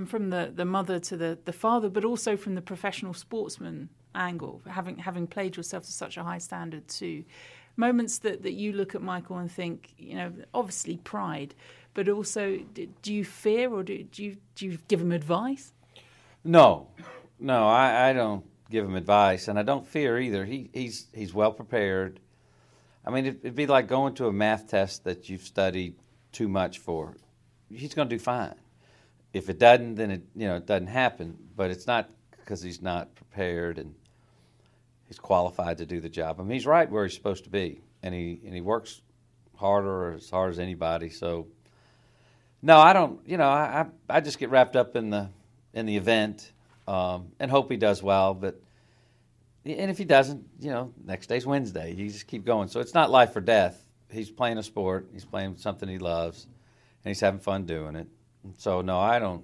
and from the mother to the father, but also from the professional sportsman angle, having played yourself to such a high standard too. Moments that you look at Michael and think, obviously pride, but also do you fear or do you give him advice? No, I don't give him advice, and I don't fear either. He's well prepared. I mean, it'd be like going to a math test that you've studied too much for. He's going to do fine. If it doesn't, then it doesn't happen. But it's not because he's not prepared and he's qualified to do the job. I mean, he's right where he's supposed to be, and he works harder or as hard as anybody. So, no, I don't. I just get wrapped up in the event and hope he does well. And if he doesn't, next day's Wednesday. You just keep going. So it's not life or death. He's playing a sport. He's playing something he loves, and he's having fun doing it. So no, I don't.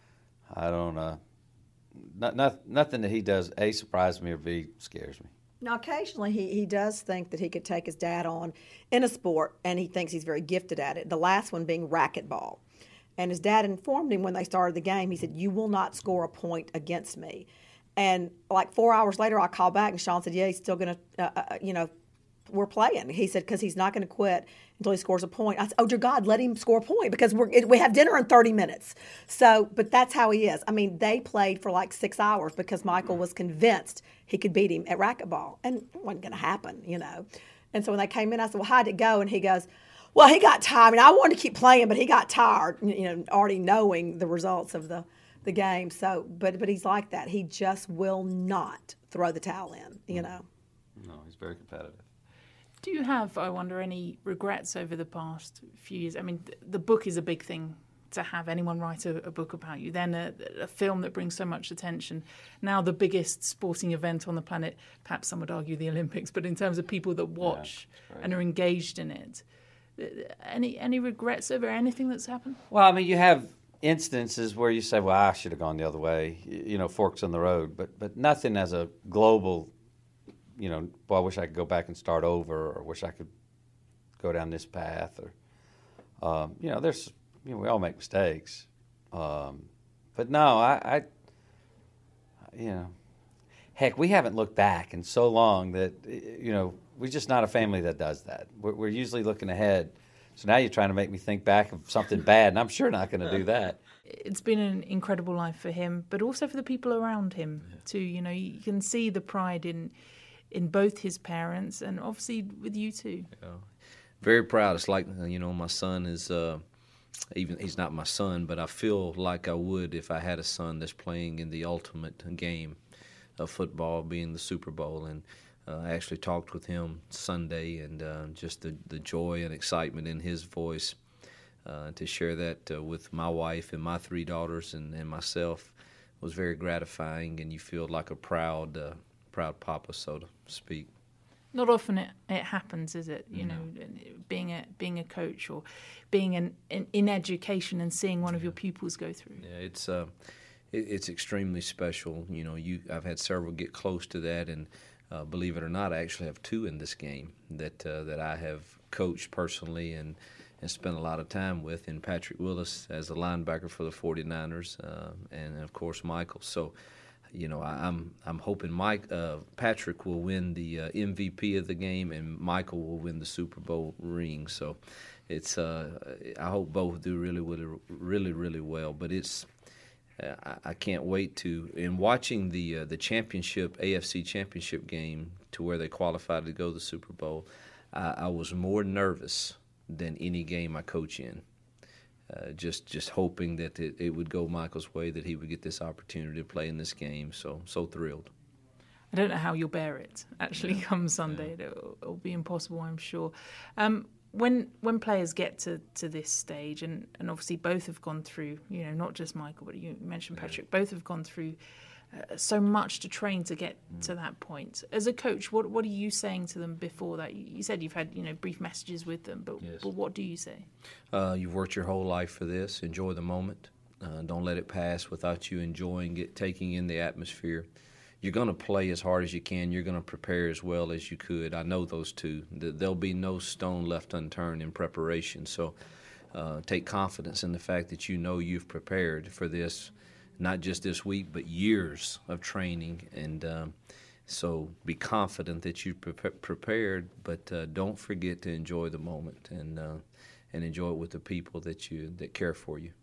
Nothing that he does surprises me or scares me. Now, occasionally he does think that he could take his dad on in a sport, and he thinks he's very gifted at it. The last one being racquetball. And his dad informed him when they started the game, he said, "You will not score a point against me." And like 4 hours later, I called back, and Sean said, "Yeah, he's still going to, we're playing." He said, because he's not going to quit until he scores a point. I said, "Oh, dear God, let him score a point because we have dinner in 30 minutes. So, but that's how he is. I mean, they played for like 6 hours because Michael was convinced he could beat him at racquetball. And it wasn't going to happen, And so when they came in, I said, "Well, how'd it go?" And he goes, "Well, he got tired. I mean, I wanted to keep playing, but he got tired, already knowing the results of the game." So, but he's like that. He just will not throw the towel in, No, he's very competitive. Do you have, I wonder, any regrets over the past few years? I mean, the book is a big thing to have anyone write a book about you. Then a film that brings so much attention. Now the biggest sporting event on the planet, perhaps some would argue the Olympics, but in terms of people that watch and are engaged in it, any regrets over anything that's happened? Well, I mean, you have instances where you say, "Well, I should have gone the other way," forks in the road, but nothing as a global, "Boy, I wish I could go back and start over," or "wish I could go down this path," or, there's, we all make mistakes. But no, heck, we haven't looked back in so long that, we're just not a family that does that. We're usually looking ahead. So now you're trying to make me think back of something bad, and I'm sure not going to do that. It's been an incredible life for him, but also for the people around him too. You can see the pride in both his parents and obviously with you too. Yeah. Very proud. It's like, my son is, even he's not my son, but I feel like I would if I had a son that's playing in the ultimate game of football, being the Super Bowl. And I actually talked with him Sunday, and just the joy and excitement in his voice to share that with my wife and my 3 daughters and myself was very gratifying, and you feel like a proud papa, so to speak. Not often it happens, is it? Being a coach or being in education and seeing one of your pupils go through. Yeah, it's extremely special. I've had several get close to that, and believe it or not, I actually have 2 in this game that I have coached personally and spent a lot of time with, in Patrick Willis as a linebacker for the 49ers, and of course Michael. So, I'm hoping Patrick will win the MVP of the game, and Michael will win the Super Bowl ring. So, it's I hope both do really well. But it's I can't wait to. In watching the championship, AFC championship game, to where they qualified to go to the Super Bowl, I was more nervous than any game I coach in. Just hoping that it would go Michael's way, that he would get this opportunity to play in this game. So thrilled. I don't know how you'll bear it, actually, come Sunday. It'll be impossible, I'm sure. When players get to this stage, and obviously both have gone through, not just Michael, but you mentioned Patrick, both have gone through so much to train to get to that point. As a coach, what are you saying to them before that? You said you've had brief messages with them, but what do you say? You've worked your whole life for this. Enjoy the moment. Don't let it pass without you enjoying it, taking in the atmosphere. You're going to play as hard as you can. You're going to prepare as well as you could. I know those two. There'll be no stone left unturned in preparation. So take confidence in the fact that you know you've prepared for this, not just this week, but years of training. And so be confident that you've prepared, but don't forget to enjoy the moment and enjoy it with the people that care for you.